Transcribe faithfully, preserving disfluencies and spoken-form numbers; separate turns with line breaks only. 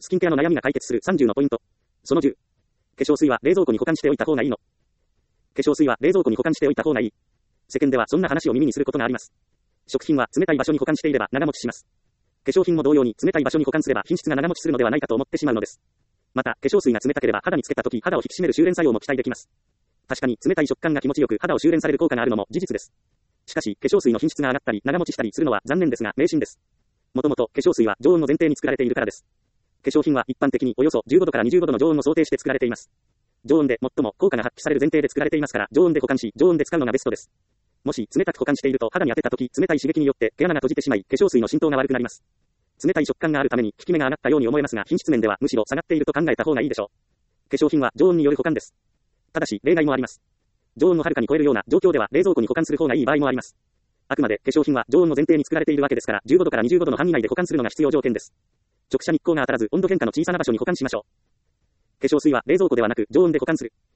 スキンケアの悩みが解決するさんじゅうのポイント。そのじゅう。化粧水は冷蔵庫に保管しておいた方がいいの。化粧水は冷蔵庫に保管しておいた方がいい。世間ではそんな話を耳にすることがあります。食品は冷たい場所に保管していれば長持ちします。化粧品も同様に冷たい場所に保管すれば品質が長持ちするのではないかと思ってしまうのです。また、化粧水が冷たければ肌につけたとき肌を引き締める修練作用も期待できます。確かに冷たい食感が気持ちよく肌を修練される効果があるのも事実です。しかし、化粧水の品質が上がったり長持ちしたりするのは残念ですが迷信です。もともと化粧水は常温の前提に作られているからです。化粧品は一般的におよそじゅうごどからにじゅうごどの常温を想定して作られています。常温で最も効果が発揮される前提で作られていますから常温で保管し常温で使うのがベストです。もし冷たく保管していると肌に当てたとき冷たい刺激によって毛穴が閉じてしまい化粧水の浸透が悪くなります。冷たい食感があるために効き目が上がったように思えますが品質面ではむしろ下がっていると考えた方がいいでしょう。化粧品は常温による保管です。ただし例外もあります。常温の遥かに超えるような状況では冷蔵庫に保管する方がいい場合もあります。あくまで化粧品は常温の前提に作られているわけですからじゅうごどからにじゅうごどの範囲内で保管するのが必要条件です。直射日光が当たらず温度変化の小さな場所に保管しましょう。化粧水は冷蔵庫ではなく常温で保管する。